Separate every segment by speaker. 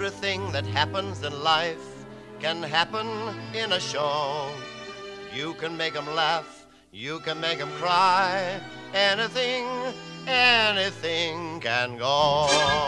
Speaker 1: Everything that happens in life can happen in a show. You can make 'em laugh, you can make 'em cry. Anything can go.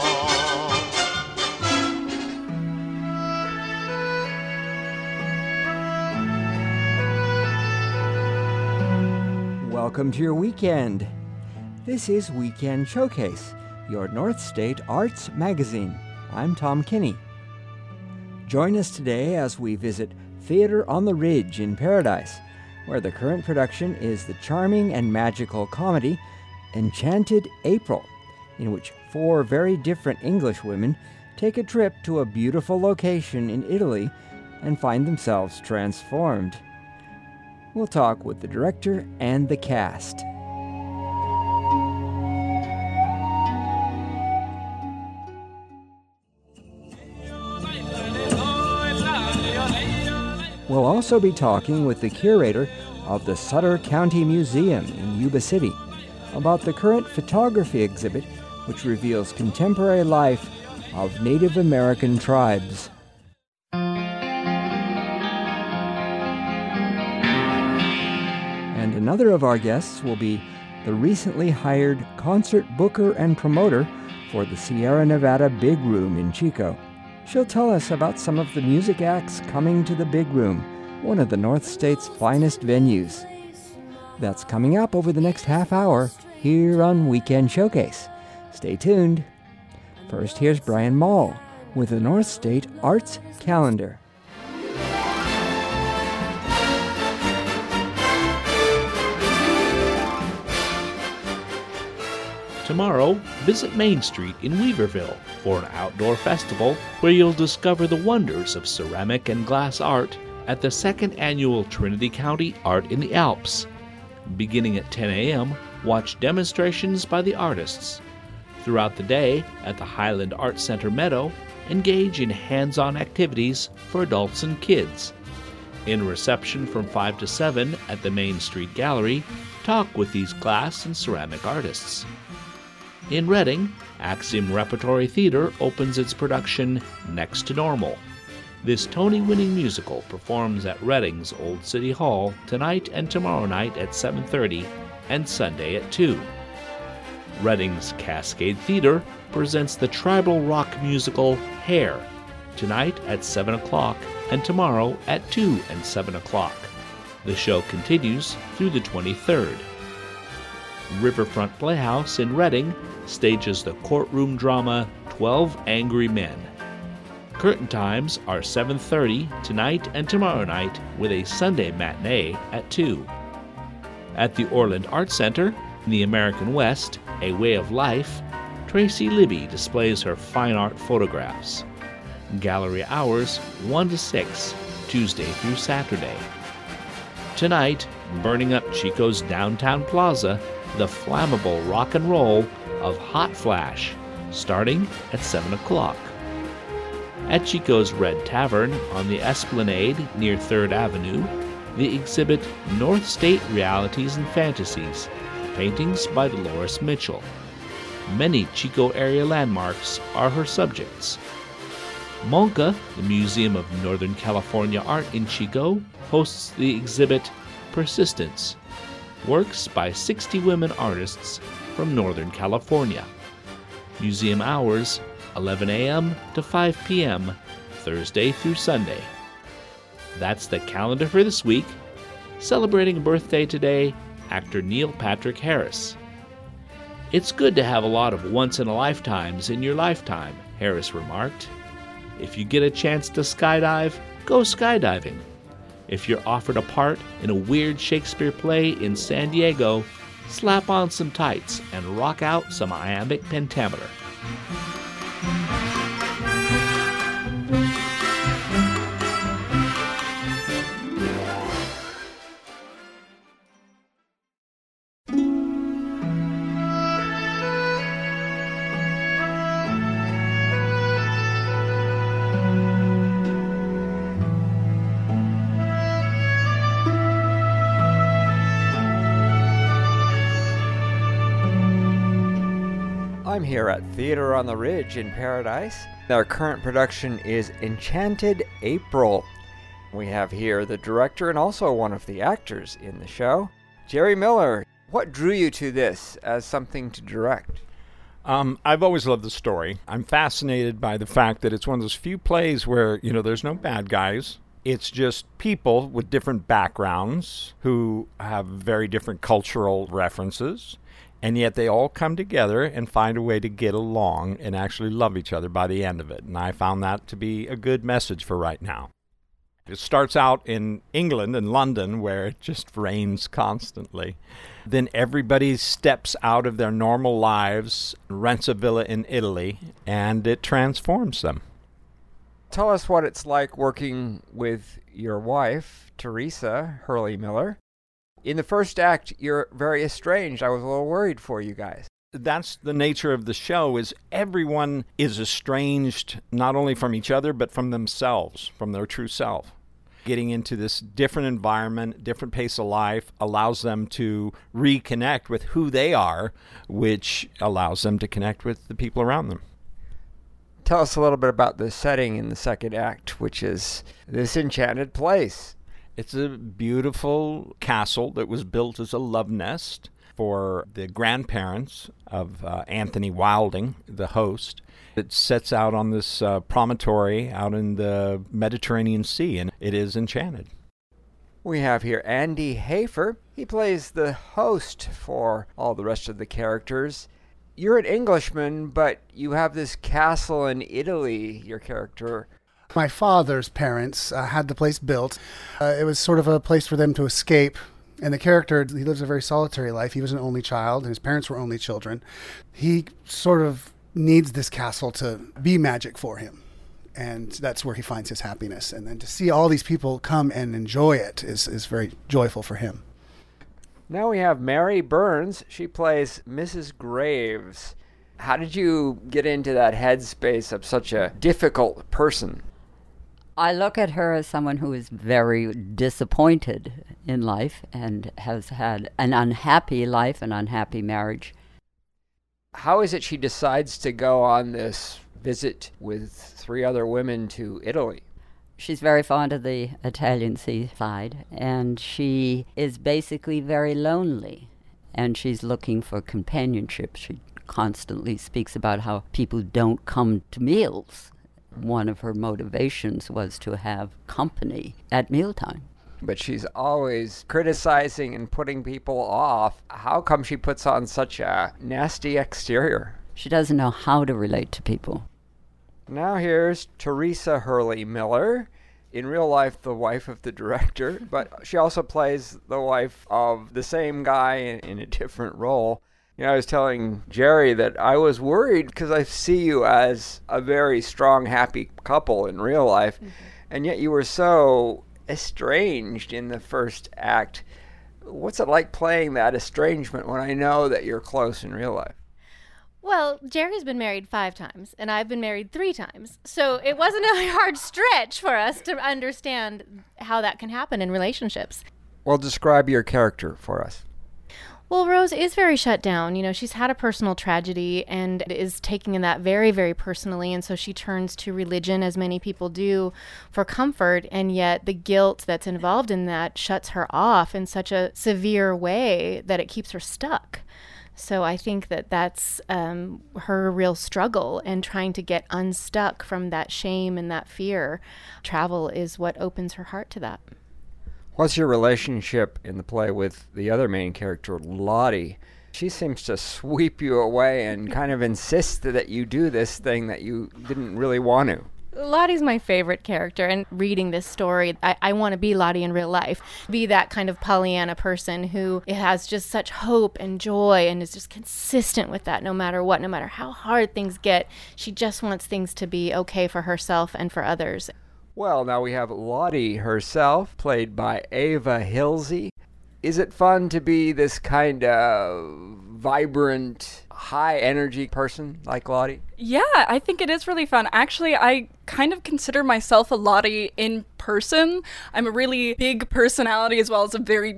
Speaker 2: Welcome to your weekend. This is Weekend Showcase, your North State Arts magazine. I'm Tom Kinney. Join us today as we visit Theater on the Ridge in Paradise, where the current production is the charming and magical comedy Enchanted April, in which 4 very different English women take a trip to a beautiful location in Italy and find themselves transformed. We'll talk with the director and the cast. We'll also be talking with the curator of the Sutter County Museum in Yuba City about the current photography exhibit, which reveals contemporary life of Native American tribes. And another of our guests will be the recently hired concert booker and promoter for the Sierra Nevada Big Room in Chico. She'll tell us about some of the music acts coming to the Big Room, one of the North State's finest venues. That's coming up over the next half hour here on Weekend Showcase. Stay tuned. First, here's Brian Mall with the North State Arts Calendar.
Speaker 3: Tomorrow, visit Main Street in Weaverville for an outdoor festival where you'll discover the wonders of ceramic and glass art at the 2nd Annual Trinity County Art in the Alps. Beginning at 10 a.m., watch demonstrations by the artists. Throughout the day, at the Highland Art Center Meadow, engage in hands-on activities for adults and kids. In reception from 5 to 7 at the Main Street Gallery, talk with these glass and ceramic artists. In Reading, Axiom Repertory Theater opens its production Next to Normal. This Tony-winning musical performs at Reading's Old City Hall tonight and tomorrow night at 7:30 and Sunday at 2. Reading's Cascade Theater presents the tribal rock musical Hair tonight at 7 o'clock and tomorrow at 2 and 7 o'clock. The show continues through the 23rd. Riverfront Playhouse in Reading stages the courtroom drama 12 Angry Men. Curtain times are 7:30 tonight and tomorrow night with a Sunday matinee at 2. At the Orland Art Center in the American West, A Way of Life, Tracy Libby displays her fine art photographs. Gallery hours 1 to 6, Tuesday through Saturday. Tonight, burning up Chico's downtown plaza, the flammable rock and roll of Hot Flash, starting at 7 o'clock. At Chico's Red Tavern on the Esplanade near 3rd Avenue, the exhibit North State Realities and Fantasies, paintings by Dolores Mitchell. Many Chico area landmarks are her subjects. MONCA, the Museum of Northern California Art in Chico, hosts the exhibit Persistence, works by 60 women artists from Northern California. Museum hours 11 a.m. to 5 p.m., Thursday through Sunday. That's the calendar for this week. Celebrating a birthday today, actor Neil Patrick Harris. It's good to have a lot of once-in-a-lifetimes in your lifetime, Harris remarked. If you get a chance to skydive, go skydiving. If you're offered a part in a weird Shakespeare play in San Diego, slap on some tights and rock out some iambic pentameter.
Speaker 2: I'm here at Theater on the Ridge in Paradise. Our current production is Enchanted April. We have here the director and also one of the actors in the show, Jerry Miller. What drew you to this as something to direct?
Speaker 4: I've always loved the story. I'm fascinated by the fact that it's one of those few plays where, there's no bad guys. It's just people with different backgrounds who have very different cultural references, and yet they all come together and find a way to get along and actually love each other by the end of it. And I found that to be a good message for right now. It starts out in England and London, where it just rains constantly. Then everybody steps out of their normal lives, rents a villa in Italy, and it transforms them.
Speaker 2: Tell us what it's like working with your wife, Teresa Hurley Miller. In the first act, you're very estranged. I was a little worried for you guys.
Speaker 4: That's the nature of the show, is everyone is estranged not only from each other, but from themselves, from their true self. Getting into this different environment, different pace of life, allows them to reconnect with who they are, which allows them to connect with the people around them.
Speaker 2: Tell us a little bit about the setting in the second act, which is this enchanted place.
Speaker 4: It's a beautiful castle that was built as a love nest for the grandparents of Anthony Wilding, the host. It sets out on this promontory out in the Mediterranean Sea, and it is enchanted.
Speaker 2: We have here Andy Hafer. He plays the host for all the rest of the characters. You're an Englishman, but you have this castle in Italy, your character.
Speaker 5: My father's parents had the place built. It was sort of a place for them to escape. And the character, he lives a very solitary life. He was an only child, and his parents were only children. He sort of needs this castle to be magic for him. And that's where he finds his happiness. And then to see all these people come and enjoy it is very joyful for him.
Speaker 2: Now we have Mary Burns. She plays Mrs. Graves. How did you get into that headspace of such a difficult person?
Speaker 6: I look at her as someone who is very disappointed in life and has had an unhappy life, an unhappy marriage.
Speaker 2: How is it she decides to go on this visit with 3 other women to Italy?
Speaker 6: She's very fond of the Italian seaside, and she is basically very lonely, and she's looking for companionship. She constantly speaks about how people don't come to meals. One of her motivations was to have company at mealtime.
Speaker 2: But she's always criticizing and putting people off. How come she puts on such a nasty exterior?
Speaker 6: She doesn't know how to relate to people.
Speaker 2: Now here's Teresa Hurley Miller, in real life the wife of the director, but she also plays the wife of the same guy in a different role. I was telling Jerry that I was worried because I see you as a very strong, happy couple in real life, and yet you were so estranged in the first act. What's it like playing that estrangement when I know that you're close in real life?
Speaker 7: Well, Jerry's been married 5 times, and I've been married 3 times. So it wasn't a hard stretch for us to understand how that can happen in relationships.
Speaker 2: Well, describe your character for us.
Speaker 7: Well, Rose is very shut down. She's had a personal tragedy and is taking that very, very personally. And so she turns to religion, as many people do, for comfort. And yet the guilt that's involved in that shuts her off in such a severe way that it keeps her stuck. So I think that that's her real struggle, and trying to get unstuck from that shame and that fear. Travel is what opens her heart to that.
Speaker 2: What's your relationship in the play with the other main character, Lottie? She seems to sweep you away and kind of insist that you do this thing that you didn't really want to.
Speaker 7: Lottie's my favorite character, and reading this story, I want to be Lottie in real life. Be that kind of Pollyanna person who has just such hope and joy and is just consistent with that no matter what, no matter how hard things get. She just wants things to be okay for herself and for others.
Speaker 2: Well, now we have Lottie herself, played by Ava Hilsey. Is it fun to be this kind of vibrant, high-energy person like Lottie?
Speaker 8: Yeah, I think it is really fun. Actually, I kind of consider myself a Lottie in person. I'm a really big personality as well as a very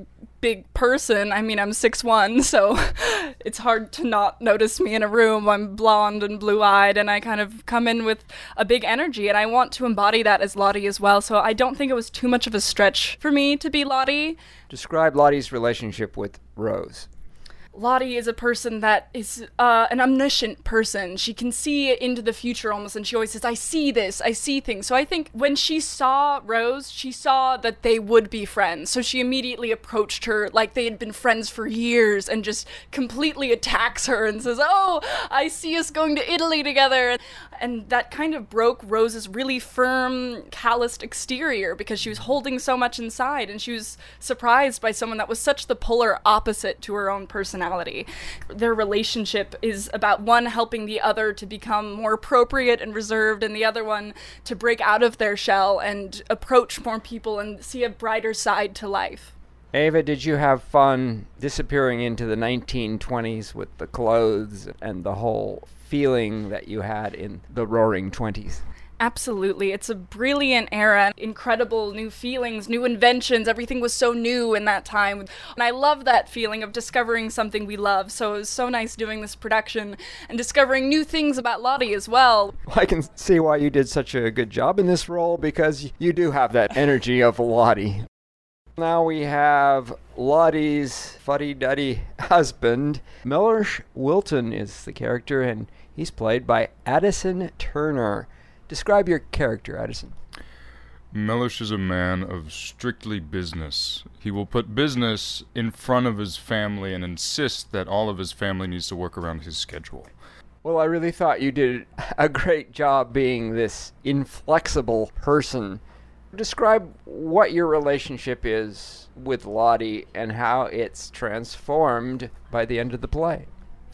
Speaker 8: big person. I mean, I'm 6'1", so it's hard to not notice me in a room. I'm blonde and blue-eyed, and I kind of come in with a big energy, and I want to embody that as Lottie as well, so I don't think it was too much of a stretch for me to be Lottie.
Speaker 2: Describe Lottie's relationship with Rose.
Speaker 8: Lottie is a person that is an omniscient person. She can see into the future almost, and she always says, I see this, I see things. So I think when she saw Rose, she saw that they would be friends. So she immediately approached her like they had been friends for years and just completely attacks her and says, oh, I see us going to Italy together. And that kind of broke Rose's really firm, calloused exterior because she was holding so much inside, and she was surprised by someone that was such the polar opposite to her own personality. Their relationship is about one helping the other to become more appropriate and reserved, and the other one to break out of their shell and approach more people and see a brighter side to life.
Speaker 2: Ava, did you have fun disappearing into the 1920s with the clothes and the whole feeling that you had in the Roaring '20s?
Speaker 8: Absolutely. It's a brilliant era, incredible new feelings, new inventions. Everything was so new in that time. And I love that feeling of discovering something we love. So it was so nice doing this production and discovering new things about Lottie as well.
Speaker 2: I can see why you did such a good job in this role, because you do have that energy of Lottie. Now we have Lottie's fuddy-duddy husband. Mellersh Wilton is the character, and he's played by Addison Turner. Describe your character, Addison.
Speaker 9: Mellersh is a man of strictly business. He will put business in front of his family and insist that all of his family needs to work around his schedule.
Speaker 2: Well, I really thought you did a great job being this inflexible person. Describe what your relationship is with Lottie and how it's transformed by the end of the play.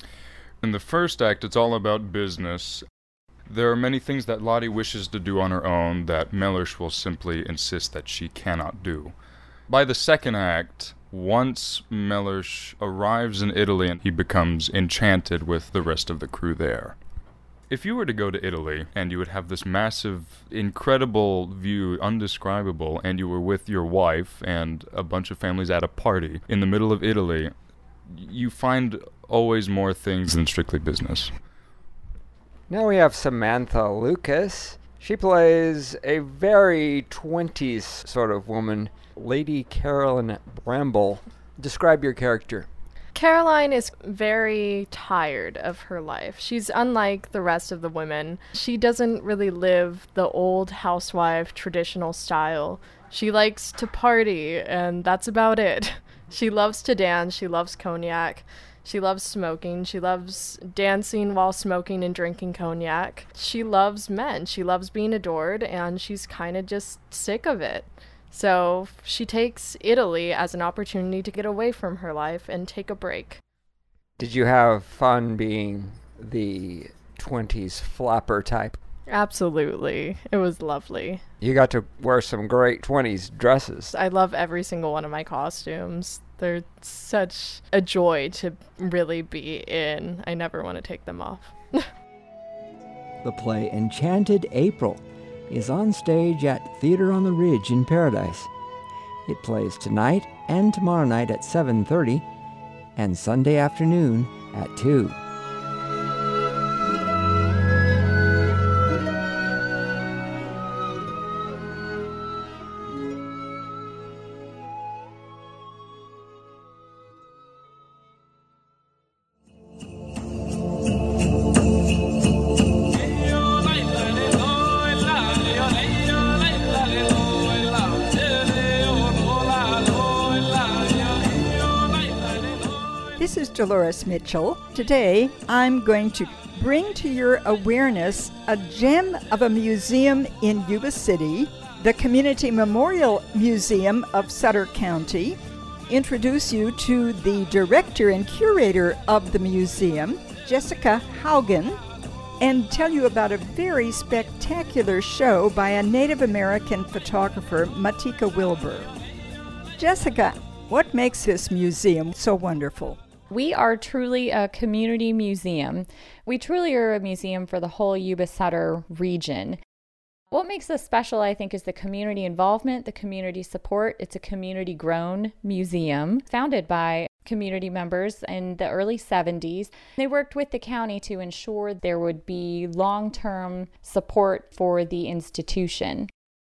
Speaker 9: In the first act, it's all about business. There are many things that Lottie wishes to do on her own that Mellersh will simply insist that she cannot do. By the second act, once Mellersh arrives in Italy, he becomes enchanted with the rest of the crew there. If you were to go to Italy and you would have this massive, incredible view, undescribable, and you were with your wife and a bunch of families at a party in the middle of Italy, you find always more things than strictly business.
Speaker 2: Now we have Samantha Lucas. She plays a very 20s sort of woman, Lady Carolyn Bramble. Describe your character.
Speaker 10: Caroline is very tired of her life. She's unlike the rest of the women. She doesn't really live the old housewife traditional style. She likes to party, and that's about it. She loves to dance. She loves cognac. She loves smoking. She loves dancing while smoking and drinking cognac. She loves men. She loves being adored, and she's kind of just sick of it. So she takes Italy as an opportunity to get away from her life and take a break.
Speaker 2: Did you have fun being the 20s flapper type?
Speaker 10: Absolutely. It was lovely.
Speaker 2: You got to wear some great 20s dresses.
Speaker 10: I love every single one of my costumes. They're such a joy to really be in. I never want to take them off.
Speaker 2: The play Enchanted April is on stage at Theater on the Ridge in Paradise. It plays tonight and tomorrow night at 7:30 and Sunday afternoon at 2.
Speaker 11: This is Dolores Mitchell. Today, I'm going to bring to your awareness a gem of a museum in Yuba City, the Community Memorial Museum of Sutter County, introduce you to the director and curator of the museum, Jessica Haugen, and tell you about a very spectacular show by a Native American photographer, Matika Wilbur. Jessica, what makes this museum so wonderful?
Speaker 12: We are truly a community museum. We truly are a museum for the whole Yuba Sutter region. What makes us special, I think, is the community involvement, the community support. It's a community-grown museum founded by community members in the early 70s. They worked with the county to ensure there would be long-term support for the institution.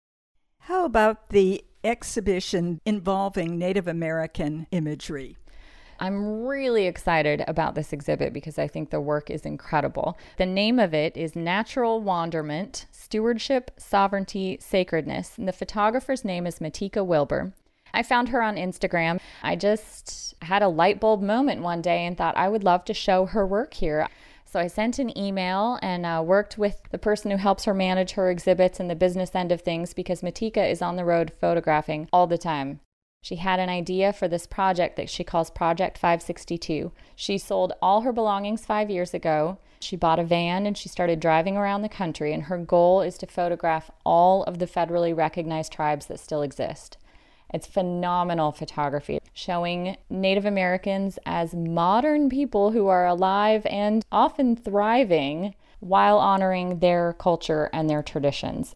Speaker 11: How about the exhibition involving Native American imagery?
Speaker 12: I'm really excited about this exhibit because I think the work is incredible. The name of it is Natural Wanderment, Stewardship, Sovereignty, Sacredness, and the photographer's name is Matika Wilbur. I found her on Instagram. I just had a light bulb moment one day and thought I would love to show her work here. So I sent an email and worked with the person who helps her manage her exhibits and the business end of things because Matika is on the road photographing all the time. She had an idea for this project that she calls Project 562. She sold all her belongings 5 years ago. She bought a van and she started driving around the country, and her goal is to photograph all of the federally recognized tribes that still exist. It's phenomenal photography, showing Native Americans as modern people who are alive and often thriving while honoring their culture and their traditions.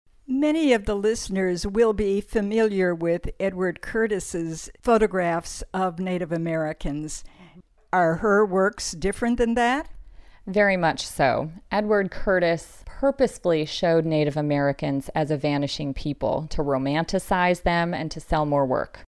Speaker 11: Many of the listeners will be familiar with Edward Curtis's photographs of Native Americans. Are her works different than that?
Speaker 12: Very much so. Edward Curtis purposefully showed Native Americans as a vanishing people to romanticize them and to sell more work.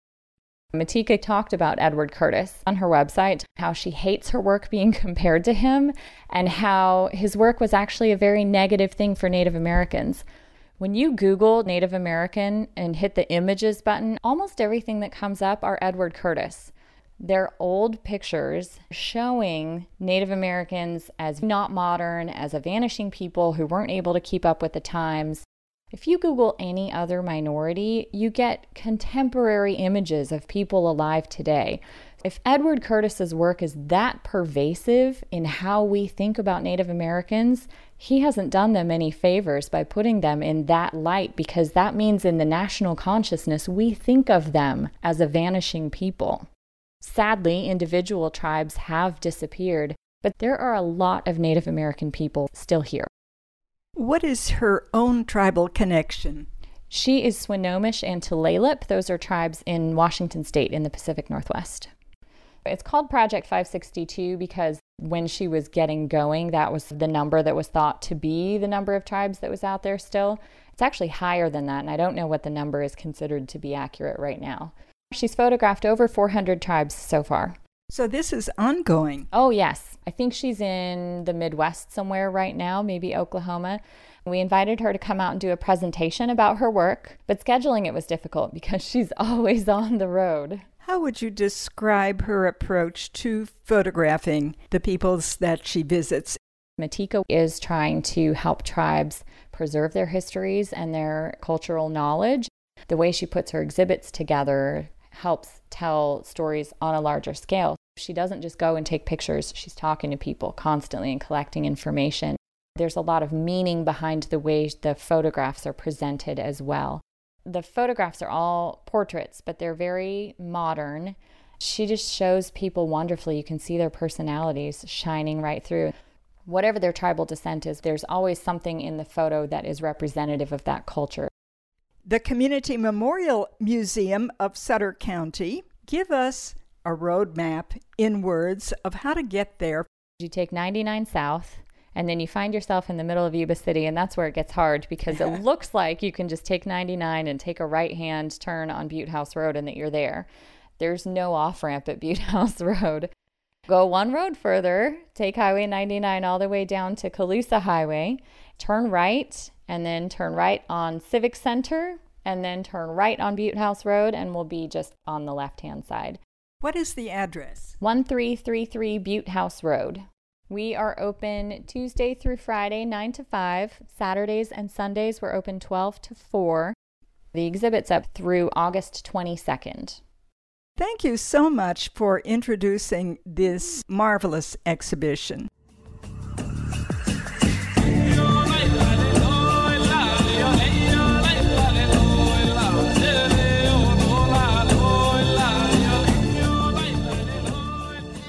Speaker 12: Matika talked about Edward Curtis on her website, how she hates her work being compared to him, and how his work was actually a very negative thing for Native Americans. When you Google Native American and hit the images button, almost everything that comes up are Edward Curtis. They're old pictures showing Native Americans as not modern, as a vanishing people who weren't able to keep up with the times. If you Google any other minority, you get contemporary images of people alive today. If Edward Curtis's work is that pervasive in how we think about Native Americans, he hasn't done them any favors by putting them in that light, because that means in the national consciousness, we think of them as a vanishing people. Sadly, individual tribes have disappeared, but there are a lot of Native American people still here.
Speaker 11: What is her own tribal connection?
Speaker 12: She is Swinomish and Tulalip. Those are tribes in Washington State in the Pacific Northwest. It's called Project 562 because when she was getting going, that was the number that was thought to be the number of tribes that was out there still. It's actually higher than that, and I don't know what the number is considered to be accurate right now. She's photographed over 400 tribes so far.
Speaker 11: So this is ongoing.
Speaker 12: Oh, yes. I think she's in the Midwest somewhere right now, maybe Oklahoma. We invited her to come out and do a presentation about her work, but scheduling it was difficult because she's always on the road.
Speaker 11: How would you describe her approach to photographing the peoples that she visits?
Speaker 12: Matika is trying to help tribes preserve their histories and their cultural knowledge. The way she puts her exhibits together helps tell stories on a larger scale. She doesn't just go and take pictures. She's talking to people constantly and collecting information. There's a lot of meaning behind the way the photographs are presented as well. The photographs are all portraits, but they're very modern. She just shows people wonderfully. You can see their personalities shining right through. Whatever their tribal descent is, there's always something in the photo that is representative of that culture.
Speaker 11: The Community Memorial Museum of Sutter County. Give us a roadmap in words of how to get there.
Speaker 12: You take 99 South, and then you find yourself in the middle of Yuba City, and that's where it gets hard because it looks like you can just take 99 and take a right-hand turn on Butte House Road and that you're there. There's no off-ramp at Butte House Road. Go one road further, take Highway 99 all the way down to Colusa Highway, turn right, and then turn right on Civic Center, and then turn right on Butte House Road, and we'll be just on the left-hand side.
Speaker 11: What is the address?
Speaker 12: 1333 Butte House Road. We are open Tuesday through Friday, 9 to 5. Saturdays and Sundays, we're open 12 to 4. The exhibit's up through August 22nd.
Speaker 11: Thank you so much for introducing this marvelous exhibition.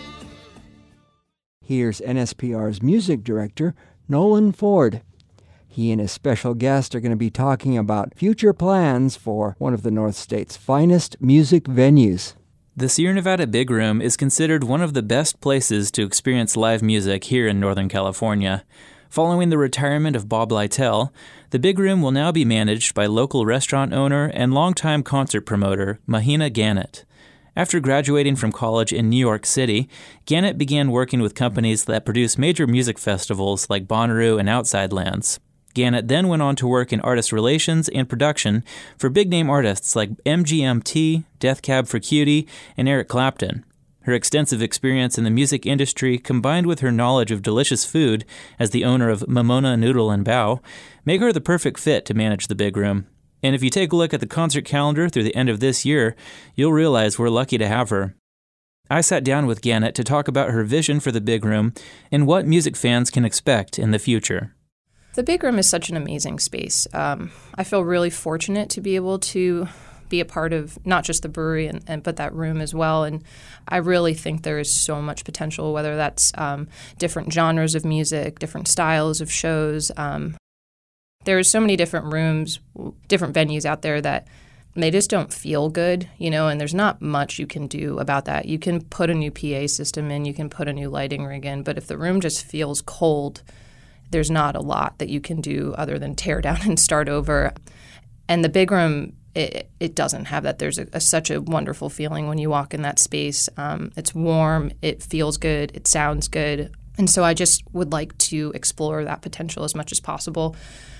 Speaker 2: Here's NSPR's music director, Nolan Ford. He and his special guest are going to be talking about future plans for one of the North State's finest music venues.
Speaker 13: The Sierra Nevada Big Room is considered one of the best places to experience live music here in Northern California. Following the retirement of Bob Lytell, the Big Room will now be managed by local restaurant owner and longtime concert promoter Mahina Gannett. After graduating from college in New York City, Gannett began working with companies that produce major music festivals like Bonnaroo and Outside Lands. Gannett then went on to work in artist relations and production for big-name artists like MGMT, Death Cab for Cutie, and Eric Clapton. Her extensive experience in the music industry, combined with her knowledge of delicious food as the owner of Mamona Noodle and Bao, make her the perfect fit to manage the Big Room. And if you take a look at the concert calendar through the end of this year, you'll realize we're lucky to have her. I sat down with Gannett to talk about her vision for the Big Room and what music fans can expect in the future.
Speaker 14: The Big Room is such an amazing space. I feel really fortunate to be able to be a part of not just the brewery but that room as well. And I really think there is so much potential, whether that's different genres of music, different styles of shows. There are so many different rooms, different venues out there that they just don't feel good, and there's not much you can do about that. You can put a new PA system in, you can put a new lighting rig in, but if the room just feels cold, there's not a lot that you can do other than tear down and start over. And the Big Room, it doesn't have that. There's such a wonderful feeling when you walk in that space. It's warm, it feels good, it sounds good. And so I just would like to explore that potential as much as possible.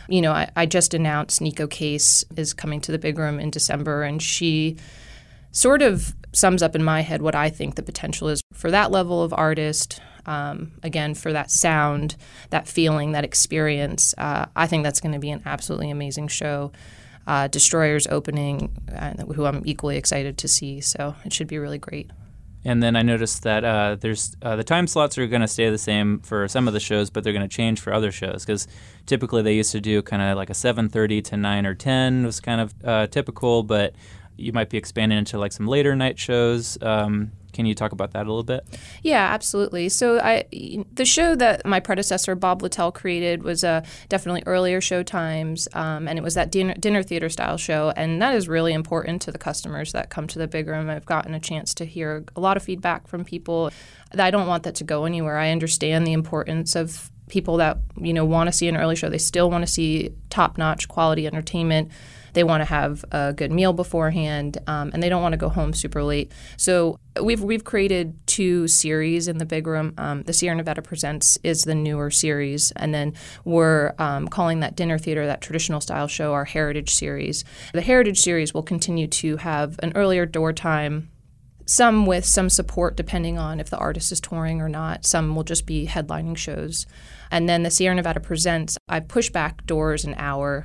Speaker 14: I just announced Nico Case is coming to the Big Room in December, and she sort of sums up in my head what I think the potential is for that level of artist. Again, for that sound, that feeling, that experience. I think that's going to be an absolutely amazing show. Destroyer's opening, who I'm equally excited to see, so it should be really great.
Speaker 13: And then I noticed that there's the time slots are going to stay the same for some of the shows, but they're going to change for other shows, because typically they used to do kind of like a 7:30 to 9 or 10 was kind of typical, but you might be expanding into like some later night shows. Can you talk about that a little bit?
Speaker 14: Yeah, absolutely. So the show that my predecessor, Bob Lytell, created was definitely earlier show times, and it was that dinner theater style show, and that is really important to the customers that come to the Big Room. I've gotten a chance to hear a lot of feedback from people. I don't want that to go anywhere. I understand the importance of people that want to see an early show. They still want to see top-notch quality entertainment. They want to have a good meal beforehand, and they don't want to go home super late. So we've created 2 series in the Big Room. The Sierra Nevada Presents is the newer series, and then we're calling that dinner theater, that traditional style show, our Heritage series. The Heritage series will continue to have an earlier door time, some with some support depending on if the artist is touring or not. Some will just be headlining shows. And then the Sierra Nevada Presents, I push back doors an hour,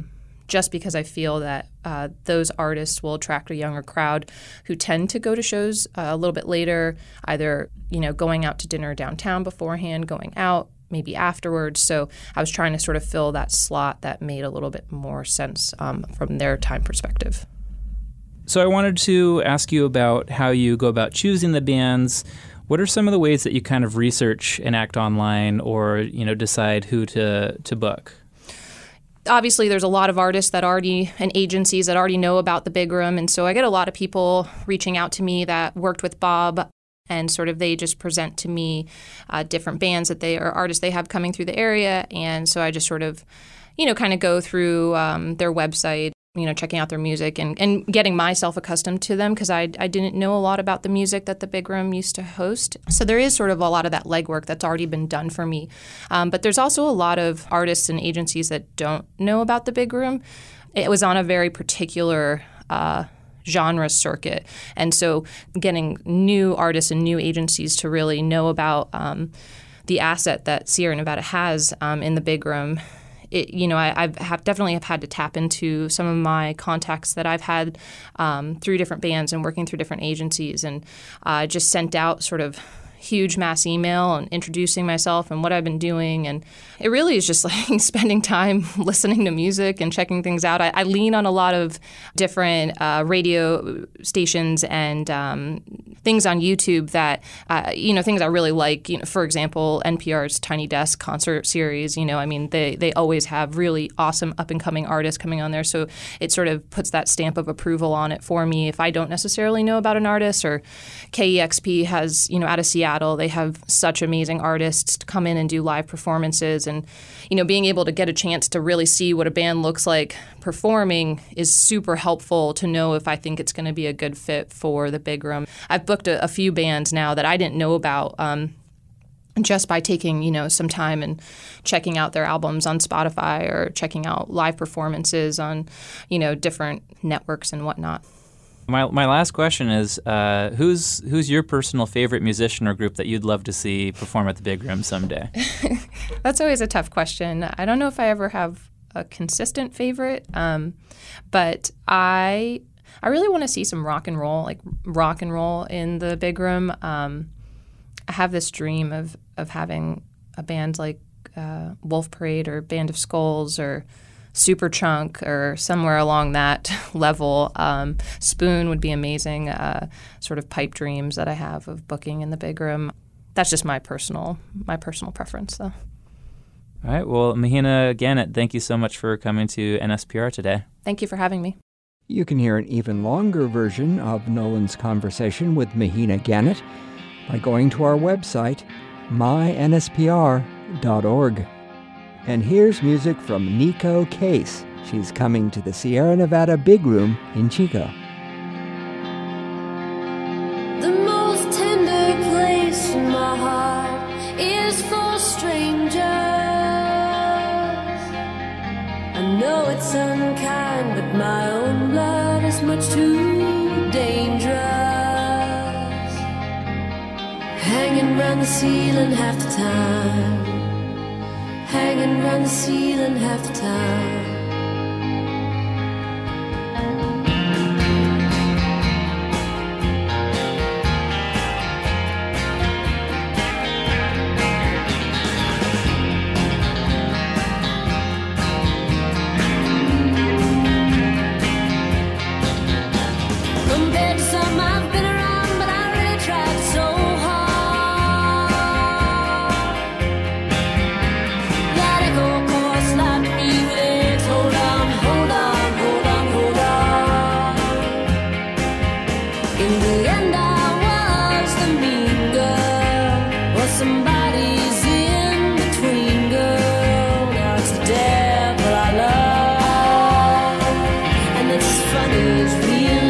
Speaker 14: just because I feel that those artists will attract a younger crowd who tend to go to shows a little bit later, either going out to dinner downtown beforehand, going out, maybe afterwards. So I was trying to sort of fill that slot that made a little bit more sense from their time perspective.
Speaker 13: So I wanted to ask you about how you go about choosing the bands. What are some of the ways that you kind of research an act online or decide who to book?
Speaker 14: Obviously, there's a lot of artists and agencies that already know about the Big Room. And so I get a lot of people reaching out to me that worked with Bob, and sort of they just present to me different bands that or artists they have coming through the area. And so I just sort of, kind of go through their website, checking out their music and getting myself accustomed to them, because I didn't know a lot about the music that the Big Room used to host. So there is sort of a lot of that legwork that's already been done for me. But there's also a lot of artists and agencies that don't know about the Big Room. It was on a very particular genre circuit. And so getting new artists and new agencies to really know about the asset that Sierra Nevada has in the Big Room, I definitely have had to tap into some of my contacts that I've had through different bands and working through different agencies, and just sent out sort of, huge mass email and introducing myself and what I've been doing. And it really is just like spending time listening to music and checking things out. I lean on a lot of different radio stations and things on YouTube that, things I really like. For example, NPR's Tiny Desk concert series. They always have really awesome up-and-coming artists coming on there. So it sort of puts that stamp of approval on it for me if I don't necessarily know about an artist. Or KEXP has, out of Seattle, they have such amazing artists to come in and do live performances. And, being able to get a chance to really see what a band looks like performing is super helpful to know if I think it's going to be a good fit for the big room. I've booked a few bands now that I didn't know about just by taking, some time and checking out their albums on Spotify or checking out live performances on, different networks and whatnot.
Speaker 13: My last question is, who's your personal favorite musician or group that you'd love to see perform at the big room someday?
Speaker 14: That's always a tough question. I don't know if I ever have a consistent favorite, but I really want to see some rock and roll in the big room. I have this dream of having a band like Wolf Parade or Band of Skulls or Superchunk or somewhere along that level. Spoon would be amazing. Sort of pipe dreams that I have of booking in the big room. That's just my personal preference, though.
Speaker 13: All right. Well, Mahina Gannett, thank you so much for coming to NSPR today.
Speaker 14: Thank you for having me.
Speaker 2: You can hear an even longer version of Nolan's conversation with Mahina Gannett by going to our website, mynspr.org. And here's music from Nico Case. She's coming to the Sierra Nevada Big Room in Chico.
Speaker 15: The most tender place in my heart is for strangers. I know it's unkind, but my own blood is much too dangerous. Hanging round the ceiling half the time. Hanging round the ceiling half the time. Compared to some I've been around, but I really tried so hard. That echo chorus like me with hold on, hold on, hold on, hold on. In the end I was the mean girl, or somebody's in between girl. Now it's the devil I love, and it's as funny as real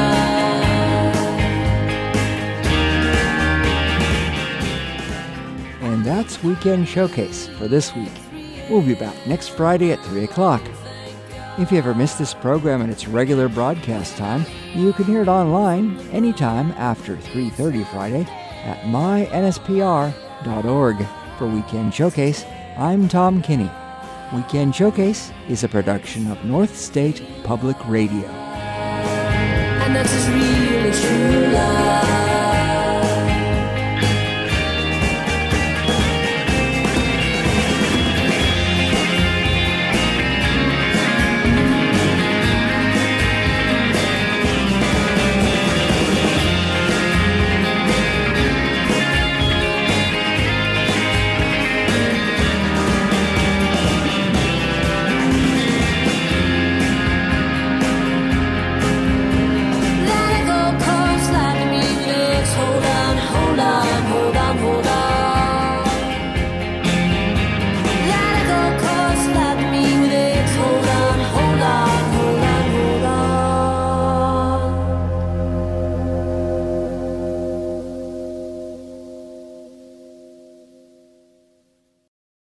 Speaker 15: love.
Speaker 2: And that's Weekend Showcase for this week. We'll be back next Friday at 3 o'clock. If you ever miss this program at its regular broadcast time, you can hear it online anytime after 3:30 Friday at mynspr.org. For Weekend Showcase, I'm Tom Kinney. Weekend Showcase is a production of North State Public Radio.
Speaker 15: And that's as real as true love.